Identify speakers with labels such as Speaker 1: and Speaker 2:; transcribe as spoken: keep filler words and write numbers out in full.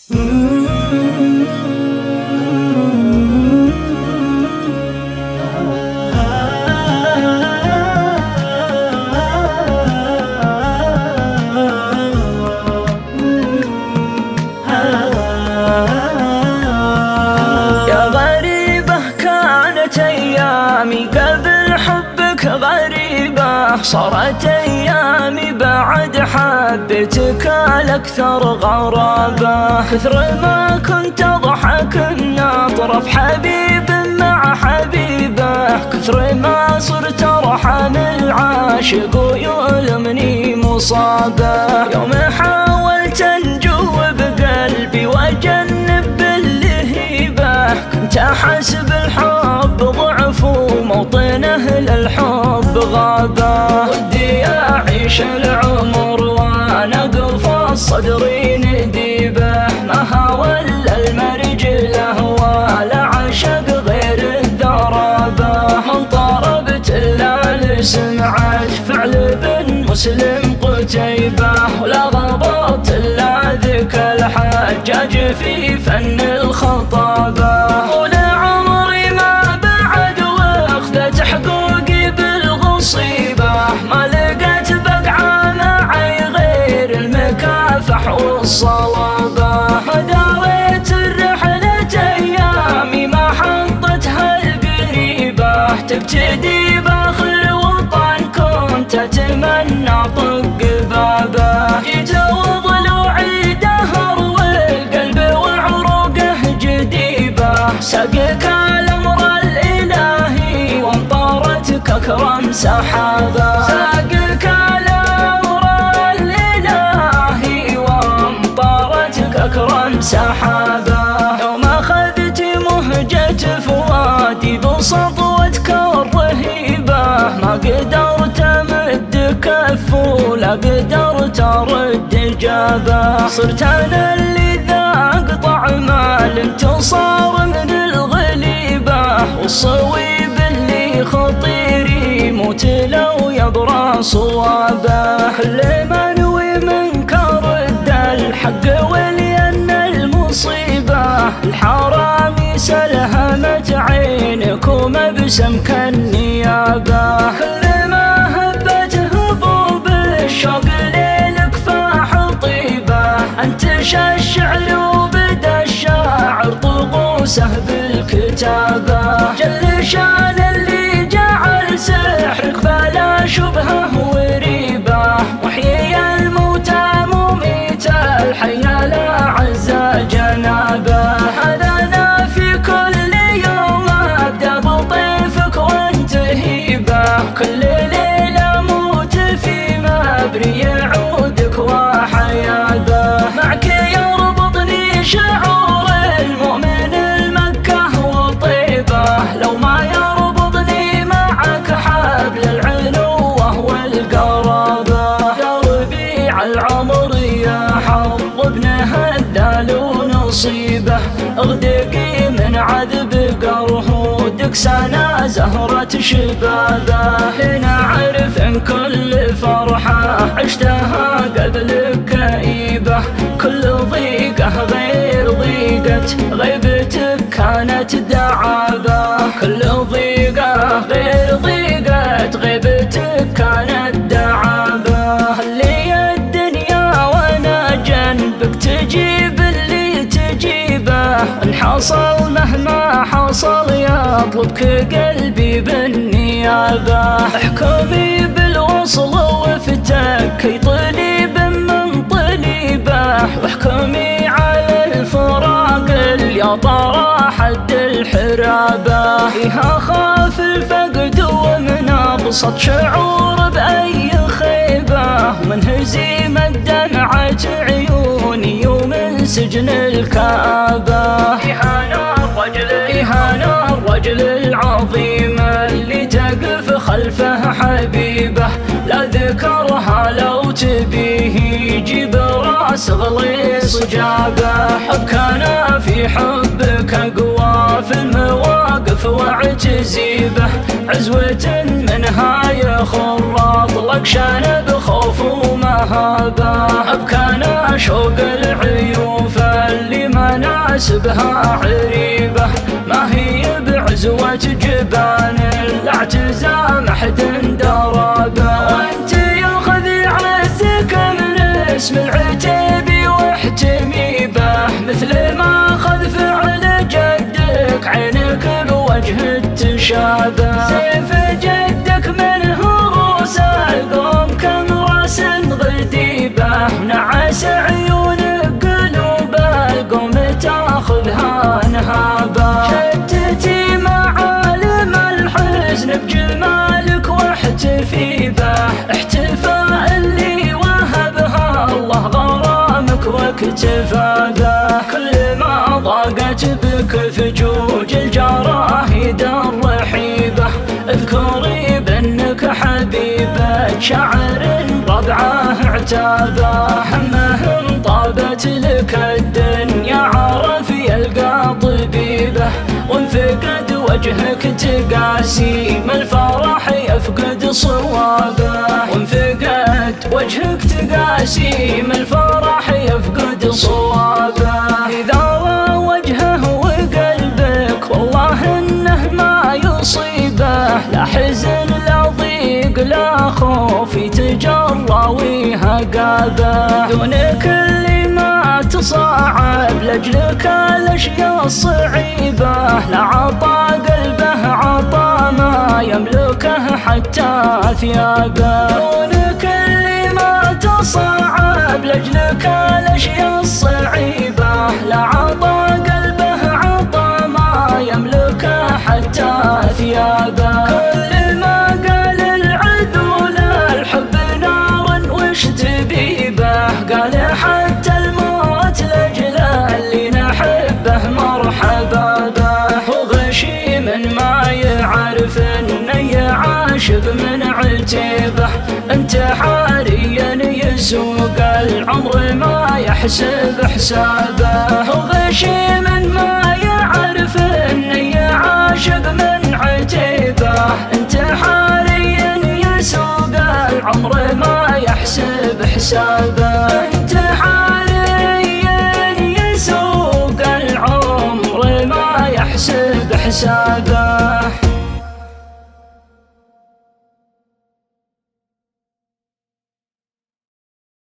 Speaker 1: أيامي قبل حبك غريبة، صارت أيامي بعد حبتك الأكثر غرابة. كثر ما كنت أضحك الناطرة حبيب مع حبيبه، كثر ما صرت أرحم العاشق ويؤلمني مصابه. يوم حاولت أنجو بقلبي وأجنب باللهيبة، كنت أحسب الحب ضعف وموطنه للحب غابة. ودي أعيش العمر وأنا قفص صدري نديبه، ما هوى إلا المرجله ولا عشق غير الذرابة. من طربت إلا لسمعت فعل بن مسلم قتيبة، ولا غضبت إلا ذك الحجاج في فن الخطابة. ولعمري ما بعد واخذت حقوقي بالغصيبة، ما لقيت بقعة معي غير المكافح والصلابة. داريت الرحلة أيامي ما حطتها القريبة، تبتدي باخر وطن كنت أتمنى طق بابه. جيت وضلوعي دهر والقلب وعروقه جديبة، سقك الأمر الإلهي وامطرتك أكرم سحابة. سقك الأمر الإلهي وامطرتك أكرم سحابة. يوم أخذت مهجة فؤادي بسطوتك الرهيبة، ما قدرت أمد كف ولا قدرت أرد إجابة. صرت أنا اللي ذاق طعم الانتصار من الغليبة، والصويب اللي خطيري يموت لو يبرى صوابه. كل ما نوي منك رد الحق ولين المصيبة، الحرامي سلهمت عينك ومبسمك النيابة. كل ما هبت هبوب الشوق ليلك فاح طيبة، انتشى الشعر وبدا الشاعر طقوسه بالكتابة. جل شان اللي جعل سحرك بلا شبهه وريبة، وحيي الموتى مميت الحيا لا عز جنابه. هذا انا في كل يوم ابدا بطيفك وانتهي به، كل ليله موت في مبري يعودك وحيابه. معك يربطني شعور المؤمن المكه وطيبه، لو ما يربطني معك حبل العنوه والقرابه. يا ربيع العمر يا حظ ابن هذال ونصيبه، اغدقي من عذب قرهودك سنة زهرة شبابه. هنا عرف ان كل فرحة عشتها قبلك كئيبة، كل ضيقة غير ضيقة غيبتك كانت دعابة. كل ضيقة غير ضيقة غيبتك كانت دعابة. خلي الدنيا وانا جنبك تجيب اللي تجيبه، ان حصل مهما حصل يطلبك قلبي بالنيابة. احكمي بالوصل وفتك طليب من طليبه، واحكمي على الفراق يا طرى حد الحرابة. فيها خاف الفقد ومن ابسط شعور باي خيبة، من هزيمة دمعة عيوني ومن سجن الكآبة. إهانة الرجل إهانة الرجل العظيم اللي تقف خلفه حبيبه، لا ذكرها لو تبيه يجيب راس غليص جابه. حبك أنا في حبك أقوى في المواقف واعتزيبه، عزوة منها يخرط لك شنب خوف ومهابه. حبك أنا شوق العيوف اللي يحاسبها عريبة، ما هي بعزوة جبان لا اعتزام أحد درابه. وانت ياخذ عزك من اسم العتيبي واحتمي به، مثل ما أخذ فعل جدك عينك بوجه التشابه. سيف جدك منه روس القوم كم راس غديبه، نعس عيون قلوب القوم تاخذها نهابه. شتتي معالم الحزن بجمالك واحتفي به، احتفاء اللي وهبها الله غرامك واكتفى به. كل ما ضاقت بك فجوج الجراهيد الرحيبة، اذكري بانك حبيبة شاعر ربعه اعتابه. همه طابت لك الدنيا عرف يلقى طبيبه، وانفقد وجهك تقاسي ما الفرح يفقد صوابه. وانفقد وجهك تقاسي ما الفرح يفقد صوابه. إذا رأى وجهه وقلبك والله إنه ما يصيبه، لا حزن لا ضيق لا خوف يتجرى ويهقابه. دونك اللي ما تصاعب لأجلك الأشياء الصعيبة، لا عطى قلبه عطى ما يملكه حتى ثيابه. دونك اللي ما تصاعب لأجلك الأشياء الصعيبة، لا عطى قلبه عطى ما يملكه حتى ثيابه. كل ما قال العذول الحب نار وش تبيبه، قال حتى الموت لأجل اللي نحبه مرحبا به. وغشي من ما يعرف انه يعاشق من عتيبه، انت حاليا يسوق العمر ما يحسب حسابه. وغشي من ما يعرف انه يعاشق من عتيبه، انت حاليا يسوق العمر ما يحسب حسابه. انت حاليا يسوق العمر ما يحسب حسابه.